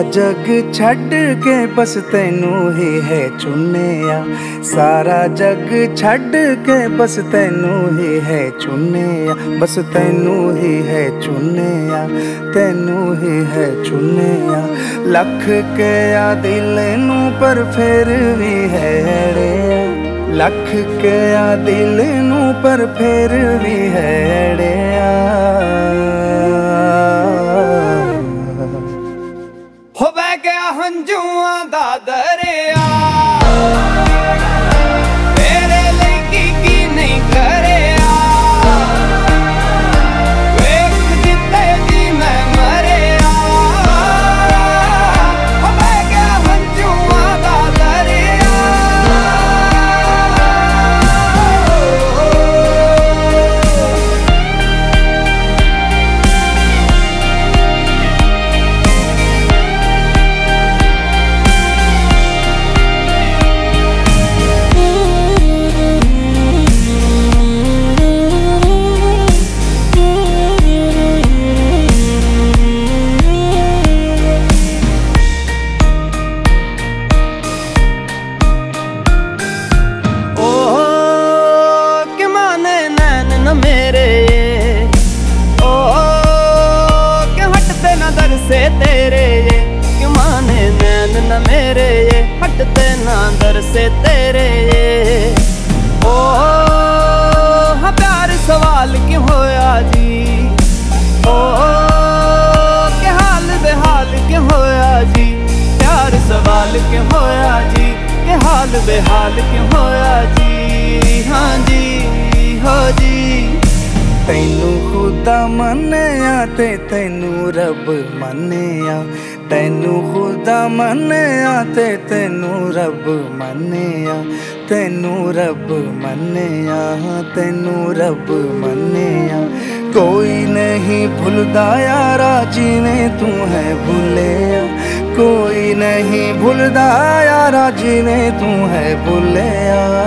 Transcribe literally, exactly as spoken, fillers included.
जग छड्ड के बस तैनू ही है चुनिया, सारा जग छड्ड के बस तैनू ही है चुनिया, बस तैनू ही है चुनिया, तैनू ही है चुनिया। लख के आ दिल नू पर फिर भी है अड़िया, लख के आ दिल नू पर फिर भी है अड़िया। हो बह गया हंजुआं दा दरिया, तेरे लिए की की नहीं करिया, वेख जिते जी मैं मरिया। हो बह गया हंजुआं दा दरिया। मेरे ओ के हटते न दर से तेरे ये, क्यों माने नैन न मेरे ये हटते न दर से तेरे ये। ओ हाँ प्यार सवाल क्यों होया जी, ओ के हाल बेहाल क्यों होया जी, प्यार सवाल क्यों होया जी, के हाल बेहाल क्यों होया जी। हाँ जी हो जी। तैनू खुदा मन्निया ते तैनू रब मन्निया, तैनू खुदा मन्निया ते तैनू रब मन्निया, तैनू रब मन्निया, तैनू रब मन्निया। कोई नहीं भुलदा यारा जिवें तू है भुलिया, कोई नहीं भुलदा यारा जिवें तू है भुलिया।